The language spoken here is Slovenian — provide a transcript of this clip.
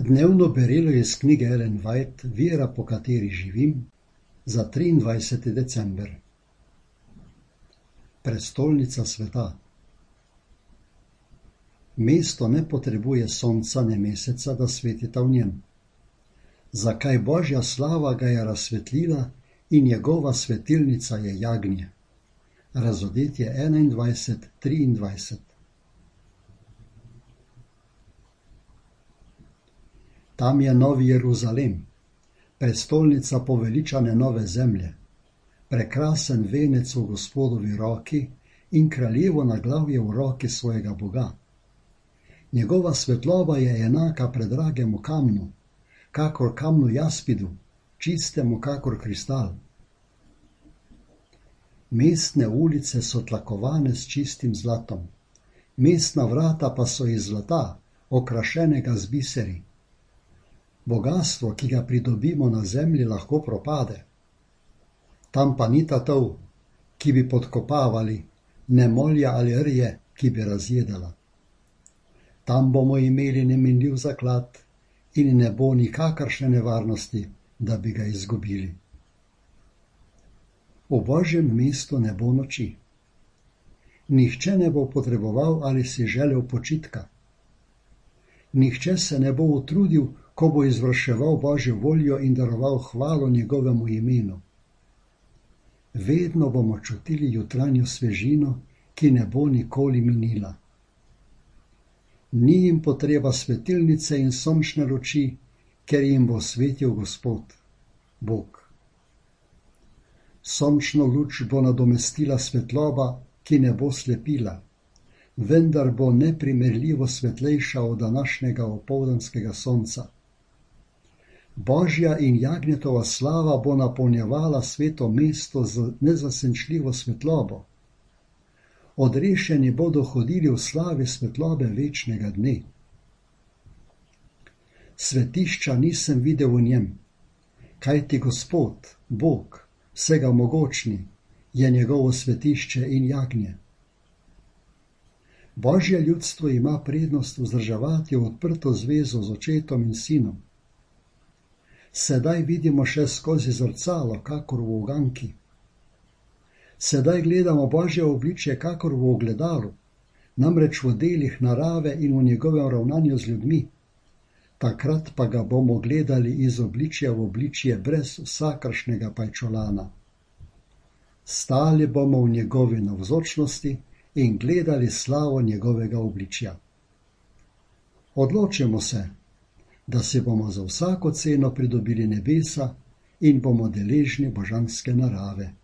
Dnevno berilo iz knjige Ellen White Vera, po kateri živim, za 23. december. Prestolnica sveta. Mesto ne potrebuje sonca ne meseca, da svetita v njem. Zakaj Božja slava ga je razsvetlila in njegova svetilnica je jagnje. Razodetje 21:23. Tam je Novi Jeruzalem, prestolnica poveličane nove zemlje, prekrasen venec v Gospodovi roki in kraljevo naglavje v roki svojega Boga. Njegova svetloba je enaka predragemu kamnu, kakor kamnu jaspidu, čistemu kakor kristal. Mestne ulice so tlakovane s čistim zlatom, mestna vrata pa so iz zlata, okrašenega z biseri. Bogastvo, ki ga pridobimo na zemlji, lahko propade. Tam pa ni tatov, ki bi podkopavali, ne molja ali rje, ki bi razjedala. Tam bomo imeli neminljiv zaklad in ne bo nikakršne nevarnosti, da bi ga izgubili. V Božjem mestu ne bo noči. Nihče ne bo potreboval ali si želel počitka. Nihče se ne bo utrudil, ko bo izvrševal Božjo voljo in daroval hvalo njegovemu imenu. Vedno bomo čutili jutranjo svežino, ki ne bo nikoli minila. Ni jim potreba svetilnice in sončne luči, ker jim bo svetil Gospod, Bog. Sončno luč bo nadomestila svetloba, ki ne bo slepila, vendar bo neprimerljivo svetlejša od današnjega opoldanskega sonca. Božja in jagnjetova slava bo napolnjevala sveto mesto z nezasenčljivo svetlobo. Odrešeni bodo hodili v slavi svetlobe večnega dne. Svetišča nisem videl v njem, kajti Gospod, Bog, vsega mogočni, je njegovo svetišče in jagnje. Božje ljudstvo ima prednost vzdrževati odprto zvezo z očetom in sinom. Sedaj vidimo še skozi zrcalo, kakor v uganki. Sedaj gledamo Božje obličje, kakor v ogledalu, namreč v delih narave in v njegovem ravnanju z ljudmi. Takrat pa ga bomo gledali iz obličja v obličje brez vsakršnega pajčolana. Stali bomo v njegovi navzočnosti in gledali slavo njegovega obličja. Odločimo se, da si bomo za vsako ceno pridobili nebesa in bomo deležni božanske narave.